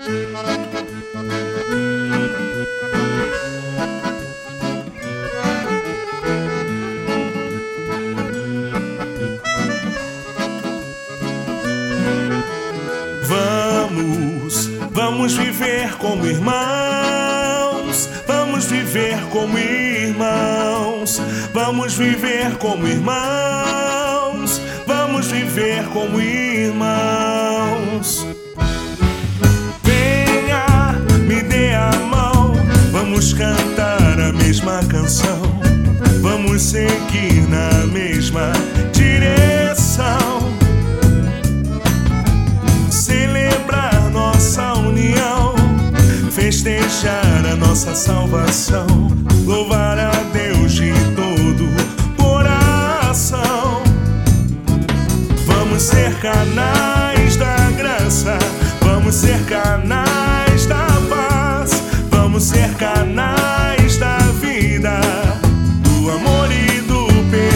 Vamos viver como irmãos, vamos viver como irmãos, vamos viver como irmãos, vamos viver como irmãos. Venha, me dê a mão, vamos cantar a mesma canção, vamos seguir na mesma direção. Celebrar nossa união, festejar a nossa salvação, louvar a Deus de todo coração. Vamos ser canais da graça, vamos ser canais da paz, vamos ser canais da vida, do amor e do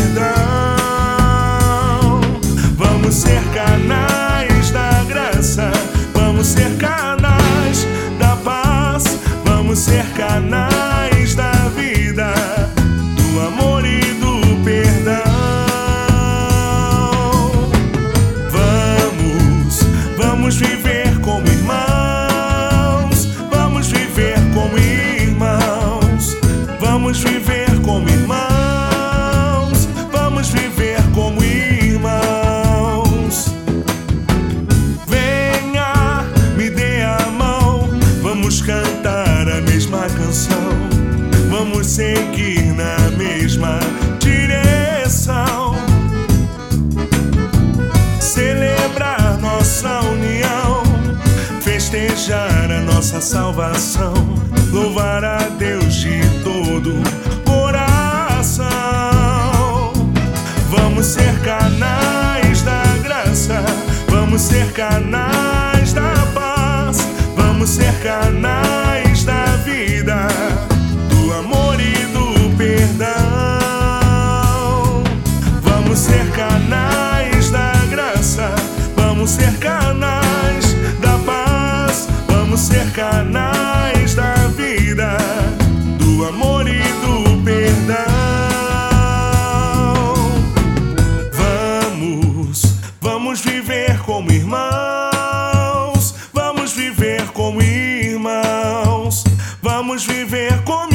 perdão. Vamos ser canais da graça, vamos ser canais da paz, vamos ser canais da vida, do amor e do perdão. Vamos viver como irmãos, vamos viver como irmãos, vamos viver como irmãos, vamos viver como irmãos. Venha, me dê a mão, vamos cantar a mesma canção, vamos seguir na mesma direção. Celebrar nossa união, festejar a nossa salvação, louvar a Deus de todo coração. Vamos ser canais da graça, vamos ser canais da paz, vamos ser canais da vida, do amor e do perdão. Vamos ser canais da graça, vamos ser canais da paz, vamos ser canais da vida, do amor e do perdão. Vamos viver como irmãos, vamos viver como irmãos, vamos viver como